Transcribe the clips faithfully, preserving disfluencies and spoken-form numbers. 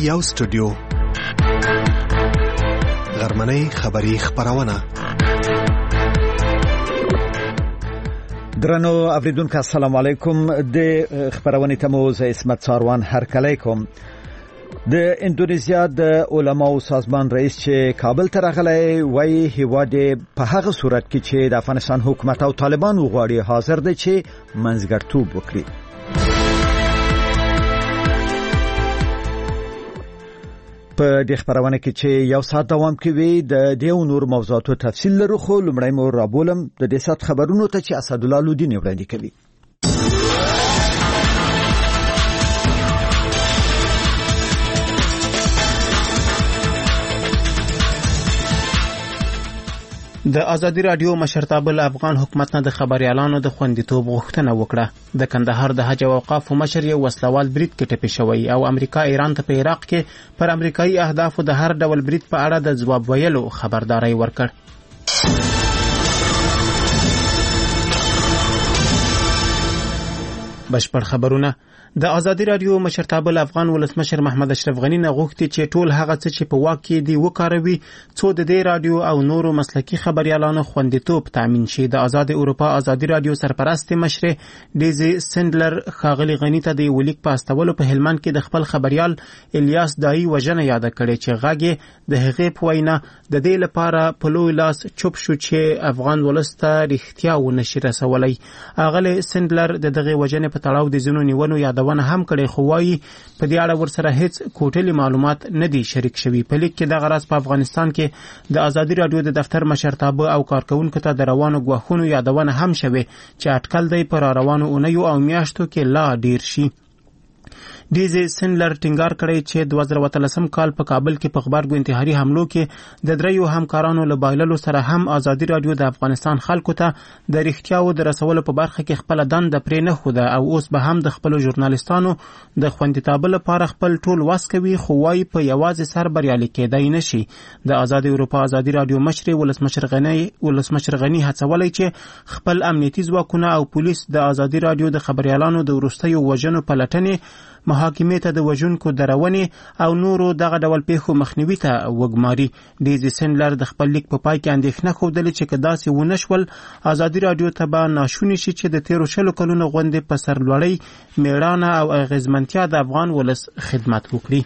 یو سټوډیو غرمنۍ خبری خبرونه. درنو اوریدونکو السلام علیکم. د خبرونه تموز اسمت ساروان هرکلی کوم. د اندونیزیا د علماو سازمان رئیس چې کابل ته راغلی وایي هیواد په هغه صورت کې چې د افغانستان حکومت او طالبان وغواړي حاضر دی چې منځګړیتوب وکړي. په دې خبرونه کې چې یو ساعت دوام کوي د دې او نور موضوعاتو تفصیل لرو، خو لمړی مو رابولم د دې سات خبرونو ته چې اسدالله لودین وړاندې کوي. د ازادي رادیو مشرتابه له افغان حکومت نه د خبريالانو د خوندیتوب غوښتنه وکړه. د کندهار د حج او اوقاف مشر یو وسلوال برید کې ټپي شوی او امریکا ایران ته په عراق کې پر امریکایي اهدافو د هر ډول برید په اړه د ځواب ویلو خبرداري ورکړ. بشپړ خبرونه. د ازادي رادیو مشرتابه له افغان ولسمشر محمد اشرف غنی نه غوښتي چې ټول هغه څه چې په واک کې دی وکاروي څو د دې رادیو او نورو مسلکي خبريالانو خوندیتوب تامین شي. د آزاد اروپا ازادي رادیو سرپرست مشر ډیزي سندلر خاغلی غنی ته د ولیک په استولو په هلمند کې د خپل خبريال الیاس دای وژنه یاد کړي چې غاګه د هغې په وینا د دې لپاره په لوی لاس چوپ شو چې افغان ولسته رښتیا ونشي رسولای. اغله سندلر د دغه وژنې په تړاو د زینو نیونو یاد ونه هم کړي، خو وايي په دې اړه ورسره هیڅ کوټلي معلومات نه دي شریک شوي. په لیک کې د غرض په افغانستان کې د ازادي رادیو د دفتر مشرتابه او کارکونکو ته د روانو غواخونو یادونه هم شوه چې اټکل دی پر روانو اونیو او میاشتو کې لا ډیر شي. ډیزي سندلر ټینګار کړی چې دوه زره اتلسم کال په کابل کې په خبرګو انتحاري حملو کې د دریو همکارانو له بایللو سره هم ازادي رادیو د افغانستان خلکو ته د رښتیاو د رسولو په برخه کې خپل دنده پرې نه خوده او اوس به هم د خپل ژورنالیستانو د خوندیتابه لپاره خپل ټول واس کوي، خو وايي په یوازې سر بریالي کېدای نشي. د آزاد اروپا ازادي رادیو مشر ولسمشر غنی ولسمشر غنی هڅولای چې خپل امنیتي ځواکونه او پولیس د آزادي رادیو د خبريالانو د وروستیو وژنو پلټنې محاکمې ته د وژونکو درونې او نورو دغه ډول پیښو مخنیوي ته وګماري. ډیزي سندلر د خپل لیک په پای کې اندېښنه ښودلې چې که داسې ونشول ازادي رادیو ته به ناشونی شي چې د تیرو شلو کلونو غوندې په سرلوړۍ میړانه او اغیزمنتیا د افغان ولس خدمت وکړي.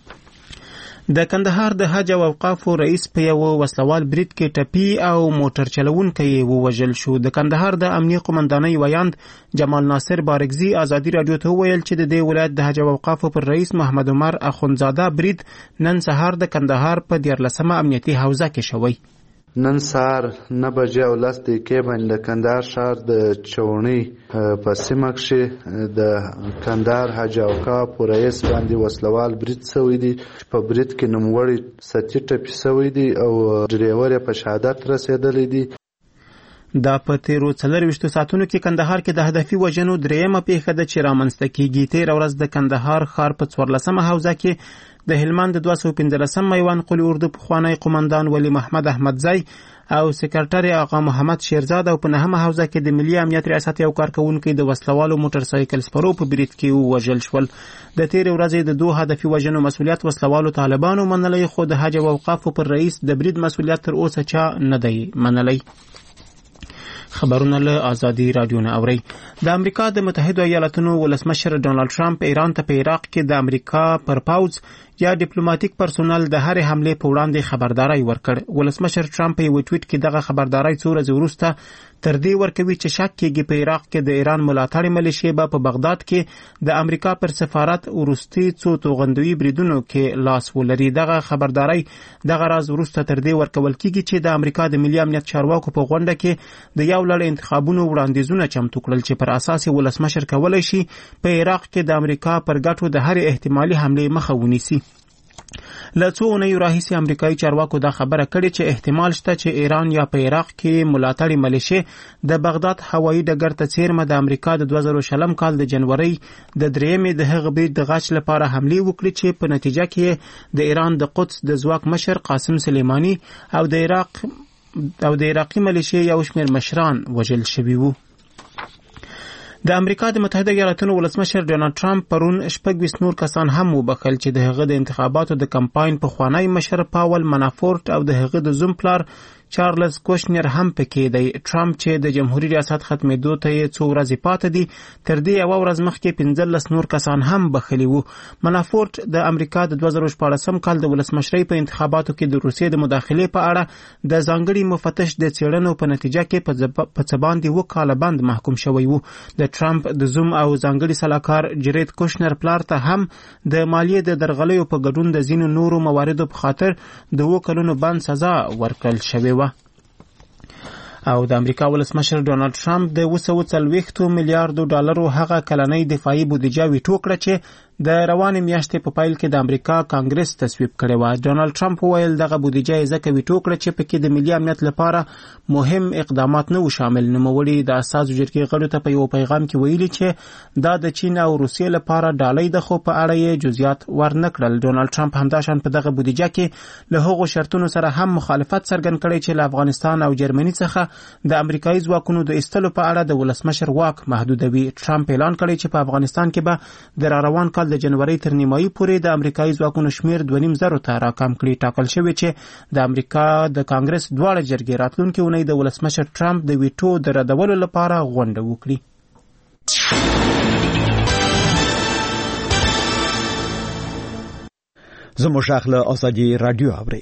د کندهار د حج او اوقاف رئیس په یو وسلوال برید کې ټپي او موټر چلوونکی ووژل شو. د کندهار د امنیه قومندانۍ ویاند جمال ناصر بارګزي ازادي رادیو ته ویل چې د دې ولایت د حج او اوقاف پر رئیس محمد عمر اخونزاده برید نن سهار د کندهار په دیارلسمه امنیتي حوزه کې شوی. نن سهار نه بجې او لس دقیقې باندې د کندهار ښار د چوڼۍ په سیمه کښې د کندهار حج اوقاف رئیس باندې وسلوال برید شوی دی. په برید کې نوموړی سطحي ټپي شوی دی او ډریور یې په شهادت رسېدلی دی. دا په تیرو څلرویشتو ساعتونو کې کندهار کې د هدفي وژنو دریمه پیښه ده چې رامنځته کیږي. تېره ورځ د کندهار ښار په څوارلسمه حوزه کې د هلمند د دوه سوه پنځلسم میوان قلي اردو پخوانی قومندان ولی محمد احمدزی او سکرټر آقا محمد شیرزاد او په نهمه حوزه کې د ملي امنیت ریاست یو کارکونکي د وسلوالو موټر سایکل سپرو په برید کې ووژل شول. د تیرې ورځې د دوه هدفي وژنو مسؤلیت وسلوالو طالبانو منلی، خو د حج او اوقافو پر رئیس د برید مسؤلیت تر اوسه چا نه دی منلی. خبرونه له آزادي رادیو نه اوري. د امریکا د متحده ایالاتونو ولسمشر ډونالد ټرمپ ایران ته په عراق کې د امریکا پر پاوځ یا ډیپلوماټیک پرسونل د هر حمله په وړاندې خبرداري ورکړ. ولسمشر ټرمپ په یو ټویټ کې دغه خبرداري څو ورځې وروسته تر دې ورکوي چې شک کېږي په عراق کې د ایران ملاتړ ملیشې به په بغداد کې د امریکا پر سفارت وروستي څو توغندوي بریدونو کې لاس ولري. دغه خبرداري دغه راز وروسته تر دې ورکول کېږي چې د امریکا د ملي امنیت چارواکو په غونډه کې د یو لړ انتخابونو وړاندیزونه چمتو کړل چې پر اساس ولسمشر کولای شي په عراق کې د امریکا پر ګټو د هر احتمالي حمله مخه ونیسي. له څو اونیو راهیسې امریکایي چارواکو دا خبره کړې چې احتمال شته چې ایران یا په عراق کې ملاتړي ملیشې د بغداد هوایي ډګر ته څیرمه د امریکا د دوه زره شلم کال د جنوري د دریمې د هغه برید د غچ لپاره حملې وکړي چې په نتیجه کې د ایران د قدس د ځواک مشر قاسم سلیمانی او د عراق او د عراقي ملیشې یو شمېر مشران وژل شوي وو. د امریکا د متحده ایالاتونو ولسمشر ډونالد ټرمپ پرون شپږ ویشت نور کسان هم وبخښل چې د هغه د انتخاباتو د کمپاین پخوانی مشر پاول منافورت او د هغه د زوم پلار چارلز کوشنر هم پکې دی. ټرمپ چې د جمهوریت ریاست ختمېدو ته یې څو ورځې پاتې دي تر دې یوه ورځ مخکې پنځلس نور کسان هم بخښلي وو. منافورت د امریکا د دوه زره شپاړسم کال د ولسمشرۍ په انتخاباتو کې د روسیې د مداخلې په اړه د ځانګړي مفتش د څېړنو په نتیجه کې په څه باندې اووه کاله بند محکوم شوی وو. د ټرمپ د زوم او ځانګړي سلاکار جرید کوشنر پلار ته هم د مالیې د درغلیو په ګډون د ځینو نورو مواردو په خاطر د اووه کلونو بند سزا ورکړل شوې وه. او د امریکا ولسمشر ډونالد ټرمپ د اوه سوه څلوېښتو میلیارډو ډالرو هغه کلنۍ دفاعي بودیجه ویټو کړه چې د روانې میاشتې په پیل کې د امریکا کانګرس تصویب کړې وه. ډونالد ټرمپ وویل دغه بودیجه یې ځکه ویټو کړه چې پکې د ملي امنیت لپاره مهم اقدامات نه وو شامل. نوموړي د اساسو جرګې غړو ته په یو پیغام کې ویلي چې دا د چین او روسیې لپاره ډالۍ ده، خو په اړه یې جزئیات ورنه کړل. ډونالد ټرمپ همداشان په دغه بودیجه کې له هغو شرطونو سره هم مخالفت څرګند کړی چې له افغانستان او جرمني څخه د امریکایي ځواکونو د ایستلو په اړه د ولسمشر واک محدودوي. ټرمپ اعلان کړی چې په افغانستان کې به د راروان کال د جنوري تر نیمایي پورې د امریکایي ځواکونو شمیر دوه نیم زرو ته راکم کړي. ټاکل شوی چې د امریکا د کانګرس دواړه جرګې راتلونکې اونۍ د ولسمشر ټرمپ د ویټو د ردولو لپاره غونډه وکړي. زموږ غږ له ازادي راډیو اورئ.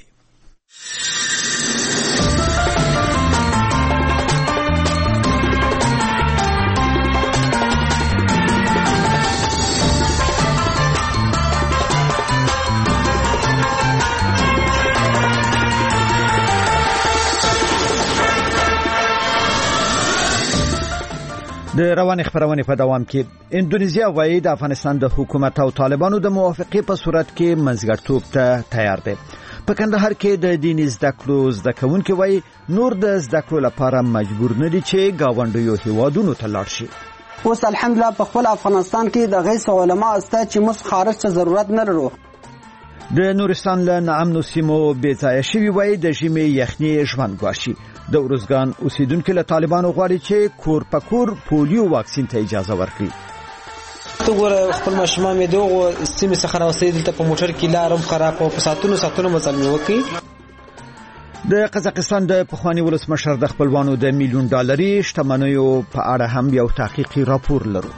د روانې خبرونې په دوام کې اندونیزیا وايي د افغانستان د حکومت او طالبانو د موافقې په صورت کې منځګړیتوب ته تیار دی. په کندهار کې د دیني زده کړو زده کوونکي وايي نور د زده کړو لپاره مجبور نه دي چې گاونډیو هیوادونو ته لاړ شي. اوس الحمدلله په خپل افغانستان کې د غیث علماء استه چې موږ خارج څه ضرورت نه لرو. د نورستان له ناامنو سیمو بې ځایه شوي وايي د ژمي یخني ژوند ګواښي. د ارزګان اوسیدونکو له طالبانو غواړي چې کور په کور پولیو واکسین ته اجازه ورکړي. ته ګوره خپل ماشومان مې دغه سیمې څخه راوستي دلته په موټر کې لارم خراب او په ساتونو ساتونو مزلمي وکړي. د قزاقستان د پخوانی ولسمشر د خپلوانو د میلیون ډالري شتمنیو په اړه هم یو تحقیقي راپور لرو.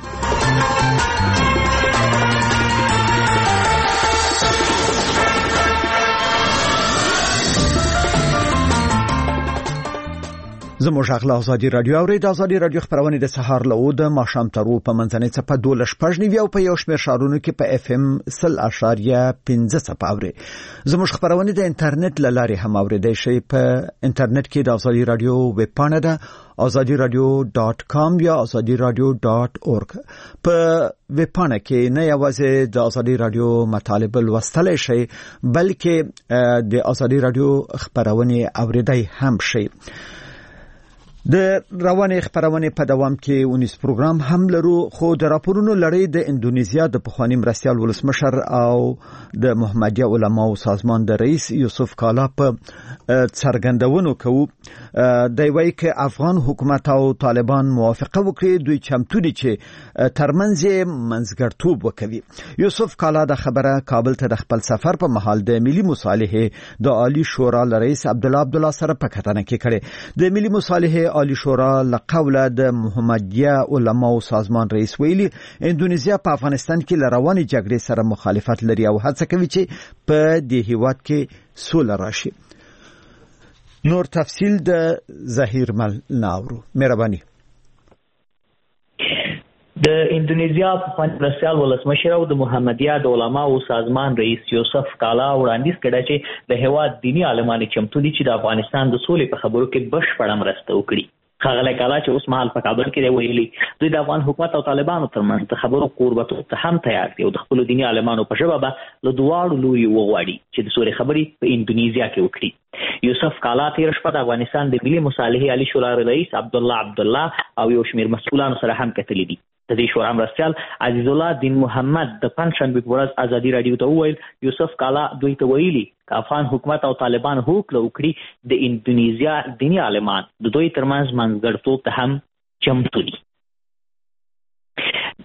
زموږ غږ له ازادي راډیو اورئ. د ازادي راډیو خبرونه د سهار له اوه د ماښام تر اووه په منځنۍ څپه دولس شپږ نوي او په یو شمېر ښارونو کې په اف ام سل اشاریه پنځه څپه اورئ. زموږ خبرونه د انټرنیټ له لارې هم اورېدای شئ. په انټرنیټ کې د ازادي راډیو ویب پاڼه ده ازادي راډیو ډاټ کام یا ازادي راډیو ډاټ اورګ. په ویب پاڼه کې نه یوازې د ازادي راډیو مطالب لوستلی شئ بلکې د ازادي راډیو خبرونه اورېدای هم شئ. د روانې خبرونه په دوام کې اونیس پروګرام هم لرو، خو د راپورونو لړۍ د اندونیزیا د پخوانی مرستیال ولسمشر او د محمدیه علماو سازمان د رئیس یوسف کالا په څرګندونو کوو. د وایي چې افغان حکومت او طالبان موافقه وکړي دوی چمتو دي چې ترمنځ منځګړیتوب وکړي. یوسف کالا د خبره کابل ته د خپل سفر په مهال د ملي مصالحې د عالی شورا رئیس عبد الله عبد الله سره په کتنه کې کړي. د ملي مصالحې عالی شورا لقوله د محمدیه علماو سازمان رئیس ویلي اندونیزیا په افغانستان کې لروانې جګړې سره مخالفت لري او هڅه کوي چې په دې هیواد کې سوله راشي. نور تفصیل د ظهیر مل ناورو. مهرباني. د اندونیزیا پخوانی مرستیال ولسمشر او د محمدیه د علماو سازمان رئیس یوسف کالا وړاندیز کړی چې د هیواد دینی عالمان چمتو دي چې د افغانستان د سولې په خبرو کې بشپړه مرسته وکړي. ښاغلی کالا چې اوس مهال په کابل کې دی ویلي دوی د افغان حکومت او طالبانو ترمنځ د خبرو قربتوب ته هم تیار دي او د خپلو دیني عالمانو په ژبه به له دواړو لوري وغواړي چې د سولې خبرې په اندونیزیا کې وکړي. یوسف کالا تېره شپه د افغانستان د ملي مصالحې عالي شورا رئیس عبد الله عبد الله او یو شمېر مسؤلانو سره هم کتلي دي. د دې شورا مرستیال عزیز الله دین محمد د پنجشنبې په ورځ ازادي راډیو ته وویل یوسف کالا دوی ته ویلي که افغان حکومت او طالبان هوکړه وکړي د اندونیزیا دیني عالمان د دوی ترمنځ منځګړیتوب ته هم چمتو دي.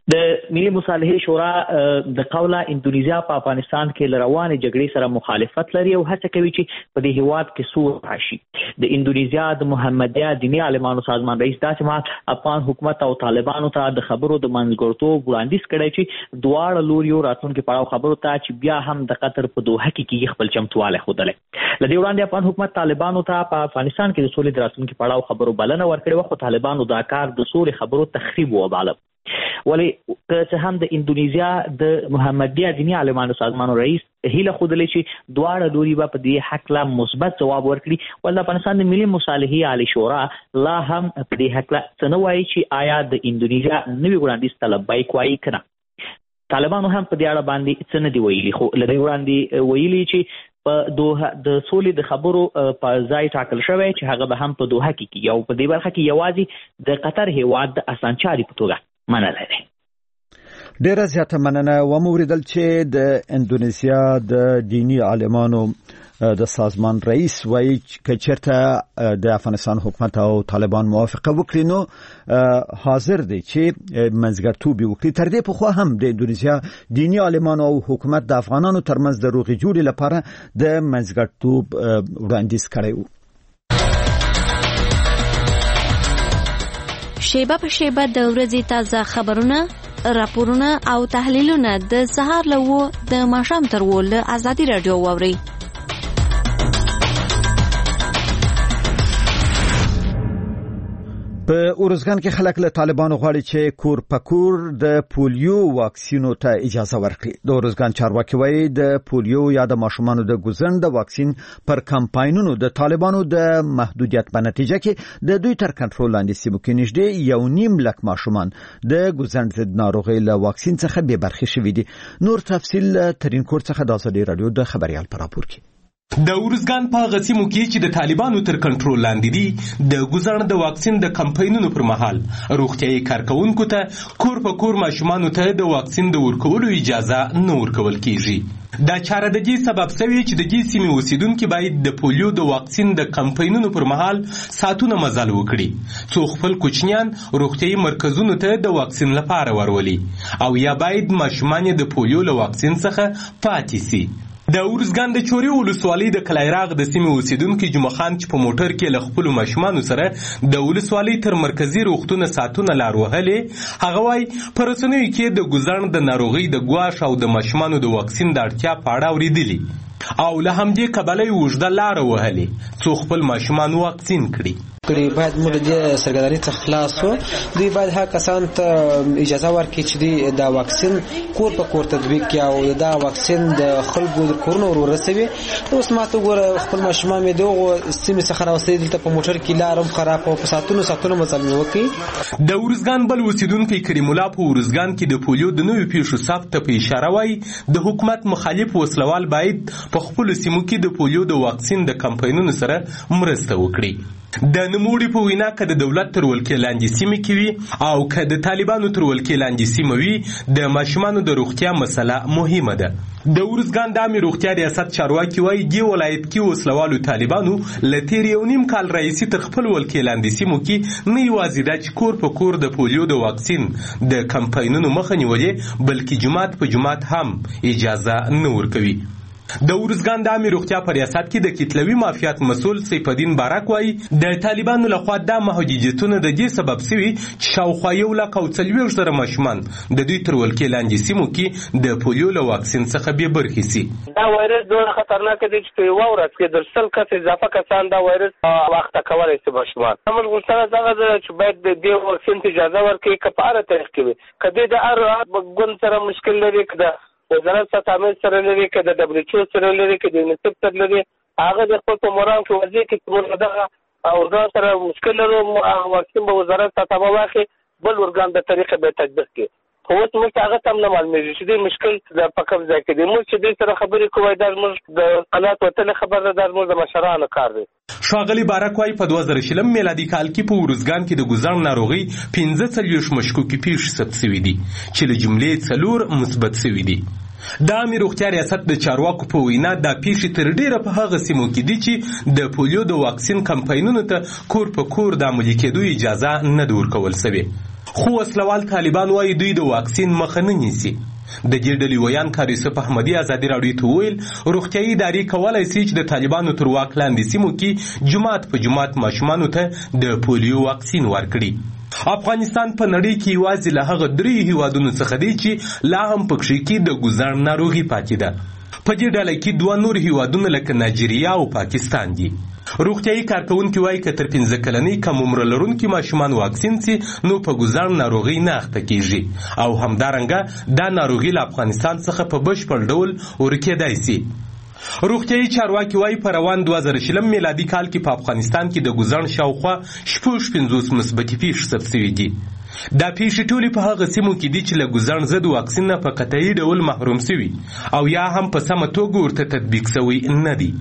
د ملي مصالحې شورا د قوله اندونیزیا په افغانستان کې روانې جګړې سره مخالفت لري او هڅه کوي چې په دې هیواد کې سوله راشي. د اندونیزیا د محمدیه دیني عالمانو سازمان رئیس داسې مهال افغان حکومت او طالبانو ته د خبرو د منځګړیتوب وړاندیز کړی چې دواړه لوریو راتلونکي پړاو خبرو ته چې بیا هم د قطر په دوحه کې خپل چمتوالی ښودلی. له دې وړاندې افغان حکومت طالبانو ته په افغانستان کې د سولې د راتلونکي پړاو خبرو بلنه ورکړې وه، خو طالبانو دا کار د سولې خبرو تخریب وباله. ولې که څه هم د اندونیزیا د محمدیه دیني عالمانو سازمانو رئیس هیله ښودلې چې دواړه لوري به په دې هکله مثبت ځواب ورکړي، ولې د افغانستان د ملي مصالحې عالي شورا لا هم په دې هکله څه نه وایي چې آیا د اندونیزیا نوي وړاندیز ته لبیک وایي که نه. طالبانو هم په دې اړه باندې څه نه دي ویلي، خو له دې وړاندې ویلي چې په دوحه د سولې د خبرو په ځای ټاکل شوی چې هغه به هم په دوحه کې کیږي او په دې برخه کې یوازې د قطر هیواد د اسانچاري په توګه منلی دی. ډیره زیاته مننه. وموریدل چې د اندونیزیا د دینی عالمانو د سازمان رئیس وایي چې چېرته د افغانستان حکومت او طالبان موافقه وکړي نو حاضر دی چې منځګړیتوب وکړي. تر دې پخوا هم د اندونیزیا دینی عالمانو او حکومت د افغانانو ترمنځ د روغې جوړې لپاره د منځګړیتوب وړاندیز کړی و. شیبه په شیبه د ورځې تازه خبرونه، راپورونه او تحلیلونه د سهار له وو د ماښام تر وو له ازادي راډیو واورئ. په اورزګان کې خلک له طالبانو غواړي چې کور په کور د پولیو واکسینو ته اجازه ورکړي. د اورزګان چارواکي وایي د پولیو یا د ماشومانو د ګوزن د واکسین پر کمپاینونو د طالبانو د محدودیت په نتیجه کې د دوی تر کنټرول لاندې سیمو کې نږدې یو نیم لک ماشومان د ګوزن ضد ناروغۍ له واکسین څخه بې برخې شوي دي. نور تفصیل ترین کور څخه د ازادي راډیو د خبريال پر راپور کې. د اورزګان په غسیمو کې چې د طالبانو تر کنټرول لاندې دي د ګوزن د واکسین د کمپاینونو پر مهال روغتيایي کارکونکو ته کور په کور ماشومانو ته د واکسین د ورکولو اجازه نه ورکول کیږي. دا چاره د دې سبب شوی چې د دې سیمې اوسیدونکو باید د پولیو د واکسین د کمپاینونو پر مهال ساتونه مزل وکړي څو خپل کوچنیان روغتيایي مرکزونو ته د واکسین لپاره ورولي او یا باید ماشومان د پولیو له واکسین څخه پاتې سي. د اورزګان د چوري ولسوالۍ د کلایراغ د سیمې اوسیدونکو جمعه خان چې په موټر کې له خپل ماشومانو سره د ولسوالۍ تر مرکزی روغتون ساتونه لار وهلې، هغه وايي پر رسنیو کې د ګوزن د ناروغۍ د ګواښ او د ماشومانو د واکسین د اړتیا په اړه اوریدلي او له همدې کبله وژده لار وهلې څو خپل ماشومان واکسین کړي. کړي باید موږ د سرګردانۍ څخه خلاص شو. دوی باید هغه کسان ته اجازه ورکړي چې دوی دا واکسین کور په کور تطبیق کړي او دا واکسین د خلکو د کورونو ورسوي. اوس ماته ګوره خپل ماشومان مې دغه سیمې څخه راوستي دلته په موټر کې لارم خراب او په ساتونو ساتونو مزل وکړي. د اورزګان بل اوسیدونکو کریم الله په اورزګان کې د پولیو د نوې پیښو ثبت په اشاره وایي د حکومت مخالف وسلوال باید په خپل سیمو کې د پولیو د واکسین د کمپاینونو سره مرسته وکړي. د نموړي په وینا که د دولت تر ولکې لاندې سیمې کې وي او که د طالبانو تر ولکې لاندې سیمه وي د ماشومانو د روغتیا مسله مهمه ده. د اورزګان د عامې روغتیا ریاست چارواکي وایي دې ولایت کې وسلوالو طالبانو له تیر یو نیم کال راهیسې تر خپل ولکې لاندې سیمو کې نه یوازې دا چې کور په کور د پولیو د واکسین د کمپاینونو مخه نیولې بلکې جومات په جومات هم اجازه نه ورکوي. د اورزګان د عامې روغتیا په ریاست کې د کتلوي معافیت مسؤل سیف الدین بارک وایي د طالبانو لخوا دا محدودیتونه د دې سبب شوي چې شاوخوا یو لک او څلوېښت زره ماشومان د دوی تر ولکې لاندې سیمو کې د پولیو له واکسین څخه بې برخې سي. دا وایرس دومره خطرناک دی چې په یوه ورځ کې در سل کس اضافه کسان دا وایرس واخته کولی شي ماشومان. زموږ غوښتنه دغه ده چې باید د دې واکسین ته اجازه ورکړي که په هره طریق کې وي، که دوی د هر ګوند سره مشکل لري، که د وزارت ساتامل سره لري، که د ډبلیو سره لري، که د یونیسف سره لري، هغه د خپل په مرام کې وضعي کې چې موږ دغه ارګان سره مشکل لرو واکسین به وزارت ساتامه واخلي بل ارګان د طریقې به تطبیق کړي. خو اوس موږ ته هغه ته هم نه معلومېږي چې دوی مشکل په کوم ځای کې دی. موږ چې دوی سره خبرې کوو دا زموږ د حالات وتلې خبر ده، دا زموږ د مشرانو کار دی. ښاغلي بارک وایي په دوه زره شلم میلادي کال کې په اورزګان کې د ګوزن ناروغۍ پنځه څلوېښت مشکوکې پیښې ثبت شوي دي چې له جملې څلور مثبت شوي دي. د عامې روغتیا ریاست د چارواکو په وینا دا پیښې تر ډیره په هغه سیمو کې دي چې د پولیو د واکسین کمپاینونو ته کور په کور د عملي کېدو اجازه نه ده ورکول شوې. خو وسلوال طالبان وایي دوی د واکسین مخه نه نیسي. د دې ډلې ویان کار یوسف احمدي ازادي راډیو ته وویل روغتیایي ادارې کولی سي چې د طالبانو تر واک لاندې سیمو کې جومات په جومات ماشومانو ته د پولیو واکسین ورکړي. افغانستان په نړۍ کې یوازې له هغه درې هیوادونو څخه دی چې لا هم په کښې کې د ګوزڼ ناروغي پاتې ده. په دې ډله کې دوه نور هیوادونه لکه نایجیریا او پاکستان دي. روغتیایي کارکوونکي وایي که تر پنځه کلنۍ کم عمره لرونکي ماشومان واکسین سي نو په ګوزڼ ناروغۍ نه اخته کیږي او همدارنګه دا ناروغي له افغانستان څخه په بشپړ ډول ورکېدای سي. روغتیایي چارواکي وایي په روان دوه زره شلم میلادي کال کې په افغانستان کې د ګوزڼ شاوخوا شپږ پنځوس مثبتې پیښې ثبت شوي دي. دا پیښې ټولې په هغه سیمو کې دي چې له ګوزڼ ضد واکسین نه په قطعي ډول محروم شوي او یا هم په سمه توګه ورته تطبیق شوی نه دي.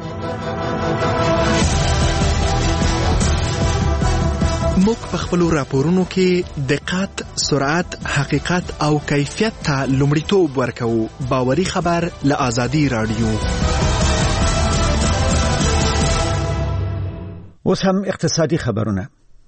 موږ په خپلو راپورونو کې دقت، سرعت، حقیقت او کیفیت ته لومړیتوب ورکوو. باوري خبر له آزادي راډیو. اوس هم اقتصادي خبرونه.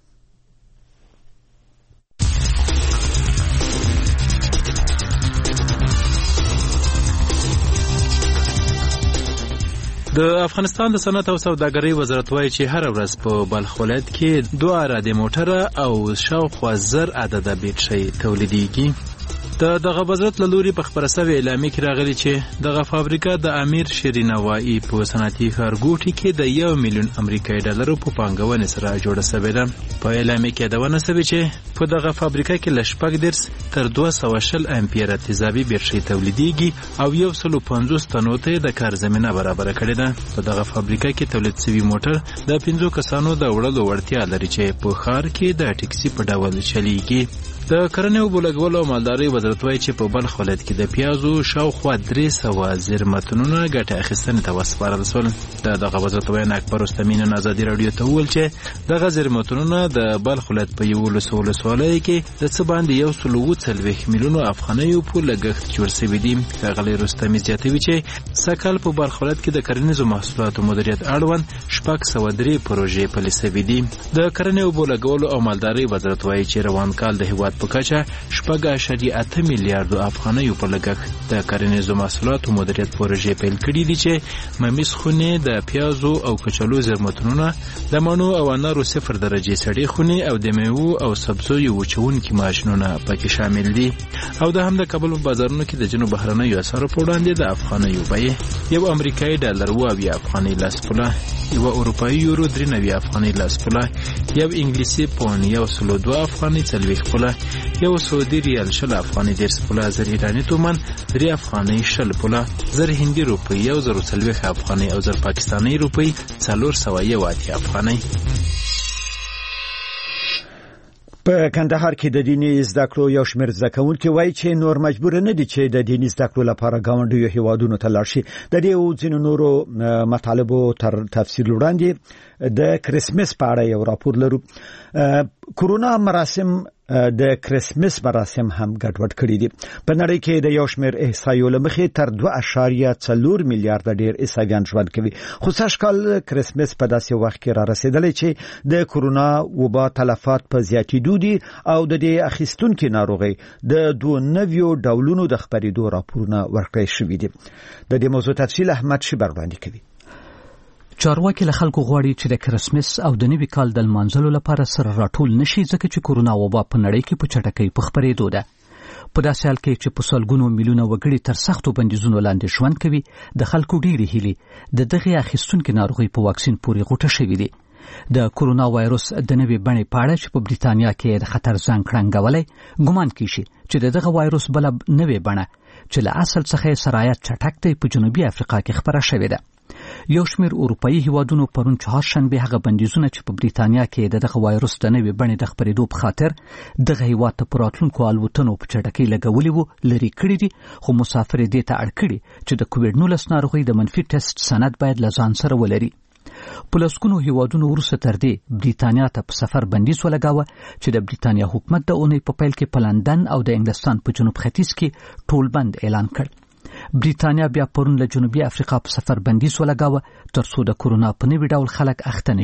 د افغانستان د صنعت او سوداګرۍ وزارت وایي چې هر ورځ په بلخ ولایت کې دوه اراده موټره او شاوخوا زر عدده بیټرۍ تولیدېږي. د دغه وزارت له لوري په خپره سوې اعلامیه کې راغلي چې دغه فابریکه د امیر شیر نوایی په صنعتي ښارګوټي کې د یو میلیون امریکایي ډالرو په پانګونې سره جوړه شوې ده. په اعلامیه کې یادونه شوې چې په دغه فابریکه کې له شپږ دېرش تر دوه سوه شل امپیره تیزابي بیټرۍ تولیدېږي او یو سل او پنځوس تنو ته د کار زمینه برابره کړې ده. په دغه فابریکه کې تولید شوي موټر د پنځو کسانو د وړلو وړتیا لري چې په ښار کې د ټکسي په ډول چلیږي. د کرنې او بولګولو او مالدارۍ وزارت وایي چې په بلخ ولایت کې د پیازو شاوخوا درې سوه زیرمتونونه ګټه اخیستنې ته وسپارل شول. د دغه وزارت ویان اکبر رستمي نن ازادي راډیو ته وویل چې دغه زیرمتونونه د بلخ ولایت په یولسو ولسوالیو کې د څه باندې یو سل اووه څلوېښت میلیونو افغانیو په لګښت جوړ شوي دي. ښاغلی رستمي زیاتوي چې سږکال په بلخ ولایت کې د کرنیزو محصولاتو مدیریت اړوند شپږ سوه درې پروژې پلي شوي دي. د کرنې او بولګولو او مالدارۍ وزارت وایي چې روان کال د هېواد په کچه شپږ اعشاریه اته میلیارډو افغانیو په لګښت د کرنیزو محصولاتو مدیریت پروژې پیل کړي دي چې ممیز خونې، د پیازو او کچالو زیرمتونونه، د مڼو او انارو صفر درجې سړې خونې او د میوو او سبزیو وچونکي ماشینونه پکې شامل دي. او د هم د کابل په بازارونو کې د ځینو بهرنیو اسعارو په وړاندې د افغانیو بیې یو امریکایي ډالر اوه اویا افغانۍ لاس پوله، یو اروپایي یورو درې نوي افغانۍ لاس پوله، یو انګلیسي پون یو سل او دوه افغانۍ څلوېښت پوله، یو سعودي ریال شل افغانۍ دېرش پوله، زر ایراني تومان درې افغانۍ شل پوله، زر هندي روپۍ یو زر څلوېښت افغانۍ او زر پاکستاني روپۍ څلور سوه یو اتیا افغانۍ. په کندهار کې د دیني زده کړو یو شمېر زده کوونکي وایي چې نور مجبور نه دي چې د دیني زده کړو لپاره ګاونډیو هیوادونو ته لاړ شي. د دې او ځینو نورو مطالبو تر تفصیل وړاندې د کرسمس په اړه یو راپور لرو. کورونا مراسم د کرسمس مراسم هم ګډوډ کړي دي. په نړۍ کې د یو شمېر احصایو له مخې تر دوه اعشاریه څلور میلیارډه ډېر عیسویان ژوند کوي. خو سږکال کرسمس په داسې وخت کې را رسېدلی چې د کورونا وبا تلفات په زیاتېدو دي او د دې اخیستونکي ناروغۍ د دوه نویو ډولونو د خپرېدو راپورونه ورکړی شوي دي. د دې موضوع تفصیل احمد شیبر وړاندې کوي. چارواکي له خلکو غواړي چې د کرسمس او د نوي کال د لمانځلو لپاره سره راټول نشي ځکه چې کورونا وبا په نړۍ کې په چټکۍ په خپرېدو ده. په داسې حال کې چې په سلګونو میلیونه وګړي تر سختو بندیزونو لاندې ژوند کوي، د خلکو ډېرې هیلې د دغې اخیستونکي ناروغۍ په واکسین پورې غوټه شوي دي. د کورونا وایروس د نوې بڼې په اړه چې په بریتانیا کې د خطر زنګ کړنګولی ګمان کیږي چې د دغه وایروس بله نوې بڼه چې له اصل څخه یې سرایت چټک دی په جنوبي افریقا کې خپره شوې ده. یو شمېر اروپایي هیوادونو پرون چهارشنبې هغه بندیزونه چې په بریتانیا کې د دغه وایروس د نوې بڼې د خپرېدو په خاطر دغه هیواد ته په راتلونکو الوتنو په چټکۍ لګولي وو لرې کړي دي، خو مسافر یې دې ته اړ کړي چې د کوویډ نولس ناروغۍ د منفي ټیسټ سند باید له ځان سره ولري. په لسګونو هیوادونو وروسته تر دې بریتانیا ته په سفر بندیز ولګاوه چې د بریتانیا حکومت د اونۍ په پیل کې په لندن او د انګلستان په جنوب ختیځ کې ټول بند اعلان کړ. بریتانیا بیا پرون له جنوبي افریقا په سفر بندیز ولګاوه تر څو د کورونا په نوي ډول خلک اخته نشي.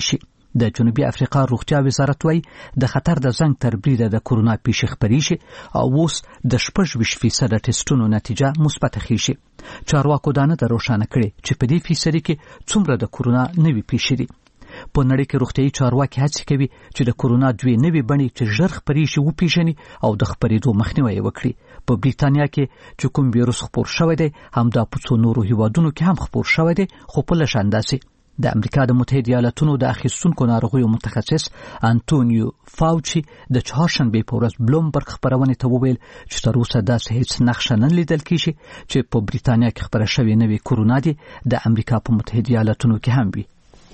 د جنوبي افریقا روغتیا وزارت وایي د خطر د زنګ تر بریده د کورونا پیښې خپرې شي او اوس د شپږ ویشت فیصده ټیسټونو نتیجه مثبته ښیي. چارواکو دا نه ده روښانه کړې چې په دې فیصدي کې څومره د کورونا نوې پیښې دي. په نړۍ کې روغتیايي چارواکي هڅې کوي چې د کورونا دوې نوې بڼې چې ژر خپرې شي وپېژني او د خپرېدو مخنیوی یې وکړي. په بریتانیا کې چې کوم ویروس خپور شوی دی همدا په څو نورو هیوادونو کې هم خپور شوی دی، خو په لږ اندازې. د امریکا د متحده ایالاتونو د اخیستونکو ناروغیو متخصص انټونیو فاوچي د چهارشنبې په ورځ بلومبرګ خپرونې ته وویل چې تر اوسه داسې هیڅ نښه نه لیدل کېږي چې په بریتانیا کې خپره شوې نوې کورونا دي د امریکا په متحده ایالاتونو کې هم وي.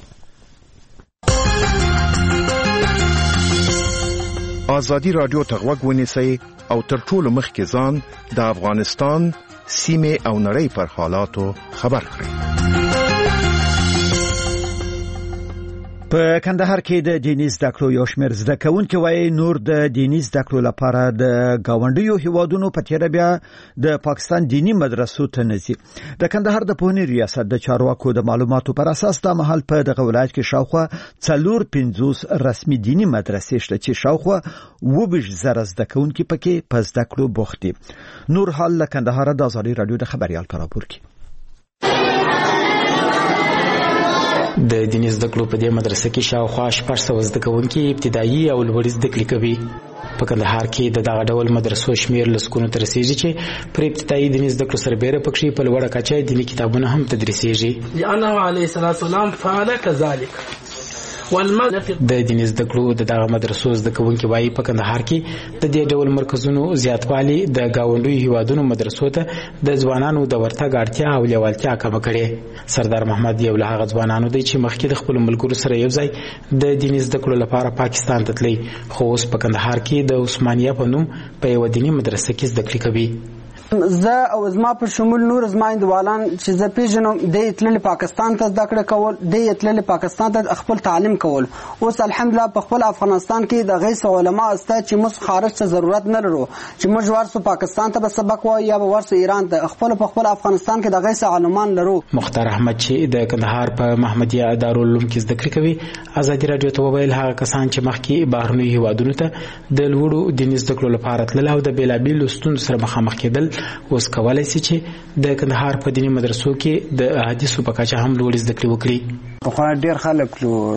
آزادی رادیو ته غوږ ونیسئ او تر ټولو مخکې ځان د افغانستان سیمې او نړۍ پر حالاتو خبر کړئ. په کندهار کې د دیني زده کړو یو شمېر زده کوونکي وایي نور د دیني زده کړو لپاره د ګاونډیو هیوادونو په تیره بیا د پاکستان دیني مدرسو ته نه ځي. د کندهار د پوهنې ریاست د چارواکو د معلوماتو پر اساس دا مهال په دغه ولایت کې شاوخوا څلور پنځوس رسمي دیني مدرسې شته چې شاوخوا اووه ویشت زره زده کوونکي پکې په زده کړو بوخت دي. نور حال له کندهار د آزادي رادیو د خبريال ته راپور کوي. د دیني زده کړو په دې مدرسه کې شاوخوا شپږ سوه زده کوونکي ابتدایي او لوړې زده کړې کوي. په کندهار کې د دغه ډول مدرسو شمېر لسګونو ته رسیږي چې پر ابتدایي دیني زده کړو سربېره پکې په لوړه کچه دیني کتابونه هم تدریسېږي. لأنه عليه الصلاة والسلام فعل كذلك. د دیني زده کړو د دغه مدرسو زده کوونکي وایي په کندهار کې د دې ډول مرکزونو زیاتوالی د ګاونډیو هیوادونو مدرسو ته د ځوانانو د ورتګ اړتیا او لیوالتیا کمه کړې. سردار محمد یو له هغه ځوانانو دی چې مخکې د خپلو ملګرو سره یو ځای د دیني زده کړو لپاره پاکستان ته تللی، خو اوس په کندهار کې د عثمانیه په نوم په یوه دیني مدرسه کې زده کړې کوي. زه او زما په شمول نور زما اندوالان چې زه پیژنم د تلل پاکستان ته زده کړه کول، د تلل پاکستان ته خپل تعلیم کول. اوس الحمدلله په خپل افغانستان کې د غیس علما استه چې موږ خارج ته ضرورت نه لرو چې موږ ورسو پاکستان ته به سبق وایو یا به ورسو ایران ته. خپل په خپل افغانستان کې د غیس علمان لرو. مختار احمد چې د کندهار په محمدیه دارالعلوم کې زده کړې کوي آزادي رادیو ته وویل هغه کسان چې مخکې بهرنیو هیوادونو ته د لوړو دیني زده کړو لپاره تلل او د بېلابېلو ستونزو سره مخامخ کېدل اوس کولای شي چې د کندهار په دیني مدرسو کې د احادیثو په کچه هم لوړې زده کړې وکړي. پخوا ډېر خلک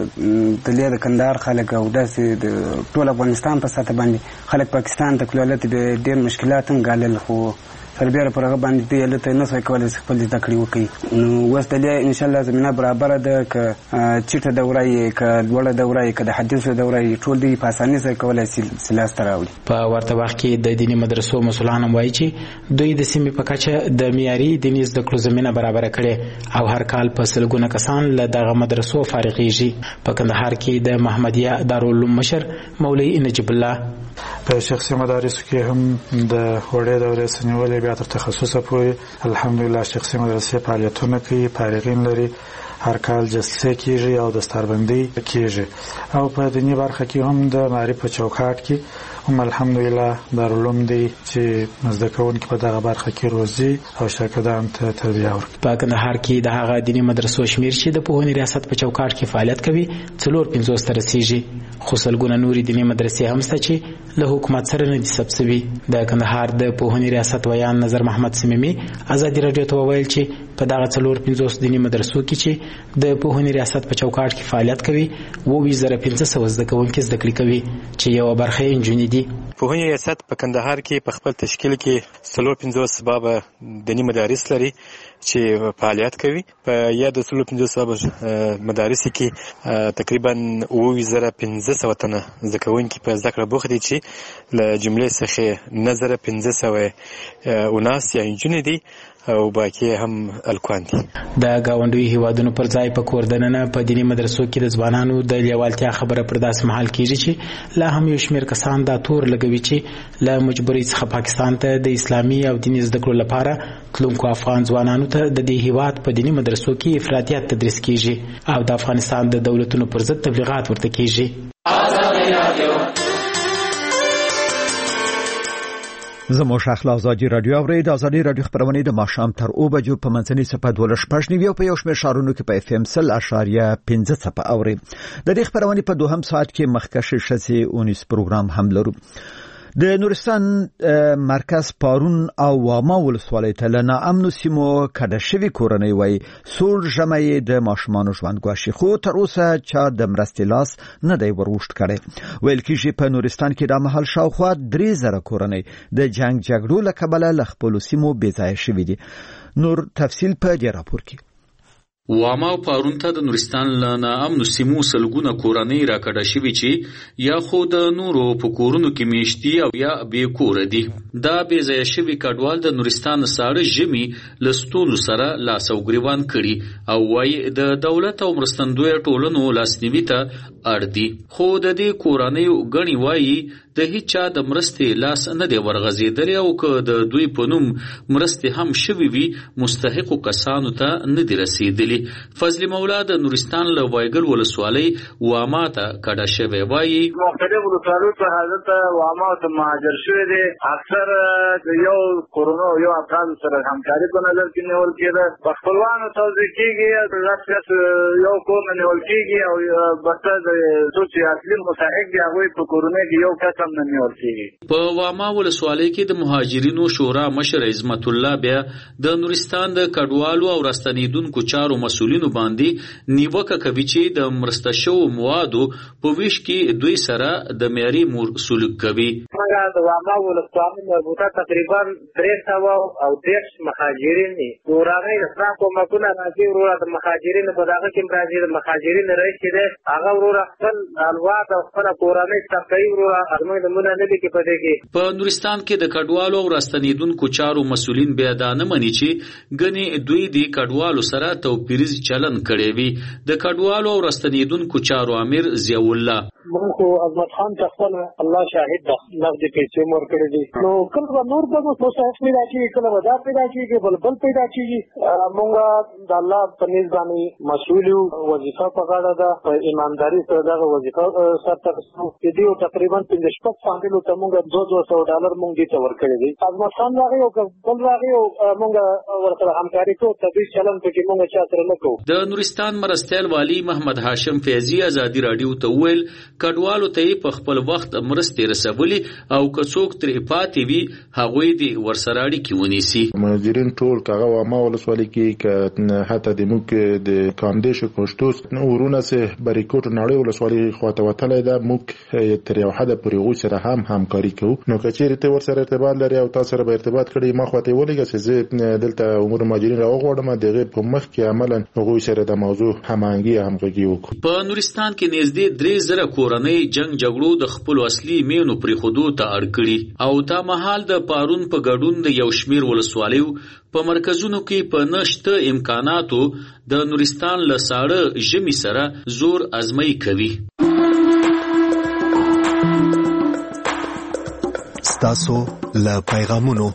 تللی د کندهار خلک او داسې د ټول افغانستان په سطح باندې خلک پاکستان ته تلل ته ډېر مشکلات هم ګالل، خو سربېره پر هغه باندې دوی هلته نه سوی کولی چې خپل زده کړې وکړي. نو اوس د دې انشاءالله زمینه برابره ده که چیټه دوره یې که لوړه دوره یې که د حدیثو دوره یې ټول دوی په اسانۍ سره کولی شي لاسته راوړي. په ورته وخت کې د دیني مدرسو مسؤلان هم وایي چې دوی د سیمې په کچه د معیاري دیني زده کړو زمینه برابره کړې او هر کال په سلګونه کسان له دغه مدرسو فارغېږي. په کندهار کې د محمدیه دارالعلوم مشر مولوي نجیب الله په شخصي مدارسو کې هم د وړې دورې سنیولې بیا تر تخصصه پورې الحمدلله شخصي مدرسې فعالیتونه کوي، فارغین لري، هر کال جلسې کېږي او دستاربندي کېږي. او په دیني برخه کې هم د معرف په چوکاټ کې هم الحمدلله دارالعلوم دی چې زده کوونکي په دغه برخه کې روزي او شاګردانو ته تربیه ورکوي. په کندهار کې د هغه دیني مدرسو شمېر چې د پوهنې ریاست په چوکاټ کې فعالیت کوي څلور پنځوس ته رسیږي، خو سلګونه نورې دیني مدرسې هم شته چې له حکومت سره نه دي ثبت شوي. د کندهار د پوهنې ریاست ویان نظر محمد سمیمي ازادي رادیو ته وویل چې په دغه څلور پنځوس دیني مدرسو کې چې د پوهنې ریاست په چوکاټ کې فعالیت کوي اووه ویشت زره پنځه سوه زده کوونکي زده کړې کوي چې یوه برخه یې نجونې دي. پوهنې ریاست په کندهار کې په خپل تشکیل کې څلور پنځوس بابه دیني مدارس لري چې فعالیت کوي. په یادو څلور پنځوس بابه مدارسو کې تقریبا اووه ویشت زره پنځه سوه تنه زده کوونکي په زده کړه بوخت دي چې له جملې څخه نه زره پنځه سوه اناس یا نجونې دي او باقي هم الکوان دي. د ګاونډیو هیوادونو پر ځای په کور دننه په دیني مدرسو کې د ځوانانو د لیوالتیا خبره پر داسې مهال کېږي چې لا هم یو شمېر کسان دا تور لګوي چې له مجبورۍ څخه پاکستان ته د اسلامي او دیني زده کړو لپاره تلونکو افغان ځوانانو ته د دې هیواد په دیني مدرسو کې افراطیت تدریس کېږي او د افغانستان د دولتونو پر ضد تبلیغات ورته کېږي. زموږ شخص ازادي رادیو اورید ازادي رادیو خبرونه د ماښام تر او بجو په منځني صفه دولس پښنی ویو په یو شمېر شارونو کې په اف ام سل اشاریه پنځه صفه اوري د دې خبرونه په دوهم ساعت کې مخکښ شسي اونیس پروګرام هم لرو. د نورستان مرکز پارون او واما ولسوالۍ ته له ناامنو سیمو کډه شوي کورنۍ وای سوړ ژمی د ماشومانو ژوند ګواښي، خو تر اوسه چا د مرستې لاس نه دی وروشت کړی. ویل کېږي په نورستان کې د مهال شاوخوا درې زره کورنۍ د جنگ جګړو له کبله له خپلو سیمو بې ځایه شوي دي. نور تفصیل په دې راپور کې. واما او پارون ته د نورستان له ناامنو سیمو سلګونه کورنۍ راکډه شوي چې یا خو د نورو په کورونو کې میشتي او یا بې کوره دي. دا بې ځایه شوي کډوال د نورستان ساړه ژمي له ستونزو سره لاس او ګریوان کړي او وایي د دولت او مرستندویه ټولنو لاسنیوي ته اړ دي. خو د دې کورنیو ګڼې وایي د هیچا د مرستې لاس نه دی ورغځېدلی او که د دوی په نوم مرستې هم شوي وي مستحقو کسانو ته نه دي رسېدلي. فضل مولا د نورستان له وایګل ولسوالۍ واما ته کډه شوی وایي مختلف ولسوالیو په حالت واما ته مهاجر شوي دي. اکثر د یو کورونو یو افراد سره همکاري په نظر کې نیول کېده. په خپلوانو توزیع کېږي، لس کس یو کور نه نیول کېږي او بسته د څو چې اصلي مستحق دي هغوی په کورنۍ کې یو کس هم نه نیول کېږي. په واما ولسوالۍ کې د مهاجرینو شورا مشر عظمت الله بیا د نورستان د کډوالو او راستنیدونکو چارو مسؤلینو باندې نیوکه کوي چې د مرسته شوو موادو په ویش کې دوی سره د معیاري سلوک کوي. موږ د واما ولسوالۍ مربوطه تقریبا درې سوه او دېرش مهاجرین دي. ورغی اسلام کومکونه راځي وروره د مهاجرینو په دغه کې راځي د مهاجرینو رئیس چې دی هغه وروره خپل الواد او خپله کورنۍ تفریح وروره ازموی د مونه نه دي کې په دې کې. په نورستان کې د کډوالو او راستنیدونکو چارو مسؤلین بیا دا نه مني چې ګنې دوی د کډوالو سره توپیر چلن کړي وي. د کډوالو او راستنیدونکو چارو امیر ضیاء الله موږ خو عظمت خان ته خپل الله شاهد ده نغدې پیسې مور کړې دي. نو کله به نور به مصحف پیدا کېږي، کله به دا پیدا کېږي، بل بل پیدا کېږي. موږ د الله په نیز باندې مسؤول یو، وظیفه په غاړه ده، په ایمانداري سره دغه وظیفه سرته اخیستو. د دې تقریبا پنځه شپږ فامیلو ته موږ دوه دوه سوه ډالر موږ دې ته ورکړي دي. عظمت خان راغی او بل راغی او موږ ورسره همکاري کوو، طبیعي چلن پکې موږ چا سره نه کوو. د نورستان مرستیال والی محمد هاشم فیضي ازادي راډیو ته وویل کډوالو ته په خپل وخت مرستې رسولي او که څوک ترې پاتې وي هغوی دې ورسره اړیکې ونیسي. مهاجرین ټول کاغه واما ولسوالۍ کې که حتی د موږ د کاندیش کوشتوس ورونه سه بریکوټ نړۍ ولسوالۍ خواته وتلی ده. موږ تر یو حده پورې هغوی سره هم همکاري کوو. نو که چېرې ته ورسره ارتباط لري او تا سره به ارتباط کړی ما خواته یې ولېږه چې زه دلته امور مهاجرین راوغواړم د هغې په مخ کې عملا هغوی سره د موضوع هماهنګي همغږي وکړو. په نورستان کې نږدې درې زره کورنۍ جنگ جګړو د خپلو اصلي مینو پرېښودو ته اړ کړي او دا مهال د پارون په ګډون د یو شمېر ولسوالیو په مرکزونو کې په نشته امکاناتو د نورستان له ساړه ژمي سره زور ازمایي کوي. ستاسو له پیغامونو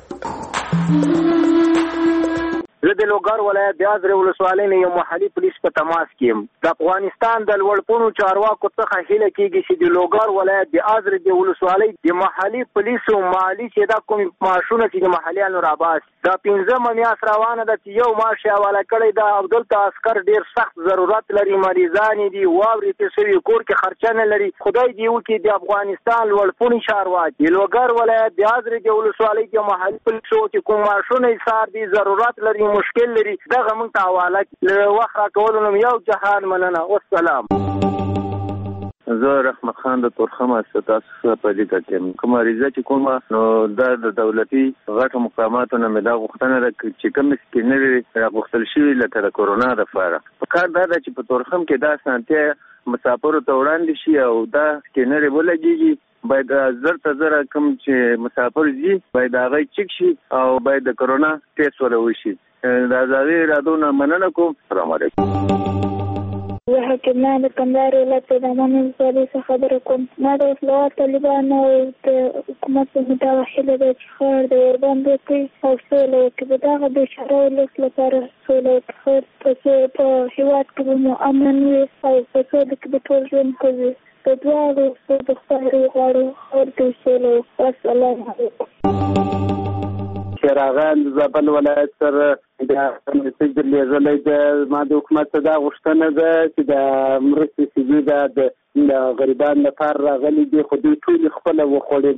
زه د لوګر ولایت د ازرې ولسوالۍ نه یو محلي پولیس په تماس کې یم. د افغانستان د لوړپوړو چارواکو څخه هیله کېږي چې د لوګر ولایت د ازرې د ولسوالۍ د محلي پولیسو مالي چې دا کوم معاشونه چې د محلیانو راباسي دا پنځمه میاشت روانه ده چې یو معاش یې حواله کړی ده او دلته عسکر ډېر سخت ضرورت لري، مریضان دي، واورې تېر شوي، کور کې خرچه نه لري. خدای دې وکړي د افغانستان لوړپوړي چارواکي د لوګر ولایت د ازرې د ولسوالۍ د محلي پولیسو چې کوم معاشونه یې سار دي ضرورت لري مشکل لري دغه موږ ته حواله کړي. وخت راکولو نوم یو جهان مننه. والسلام. زه رحمت خان د تورخم استاسو په دې کې کوم ریزه چې کومه نو د دولتي غټو مقاماتو نه مې دا غوښتنه ده چې کوم سکینر راغوښتل شوي لکه د کورونا لپاره په کار دا ده چې په تورخم کې دا سانتیا مسافرو ته وړاندې شي او دا سکینر ولګېږي. باید زر ته زر کوم چې مسافر ځي باید هغه چک شي او باید د کورونا ټیسټ ولا وشي. دا ځاوی رادونه مننه کوم. السلام علیکم. زه حکیمه د کندهار ولایت د دامن ولسوالۍ څخه خبره کوم. ما د وسلوال طالبانو او د حکومت په مدعا هیله ده چې ښار د ورباندې وکړي او سوله وکړي. د دغه بېچاره ولس لپاره سوله وکړي په هېواد کې به مو امن وي او په سوله کې به ټول ژوند کوي. د دواړو د خدای غواړو ښار کې سوله وکړي. السلام علیکم. شراغان زابل ولایت سره د مسجد لیږلې د ما د حکومت څخه دا غوښتنه ده چې د مرستې سیږي د غریبانو لپاره راغلي دي خو دوی ټول خپل وخوړي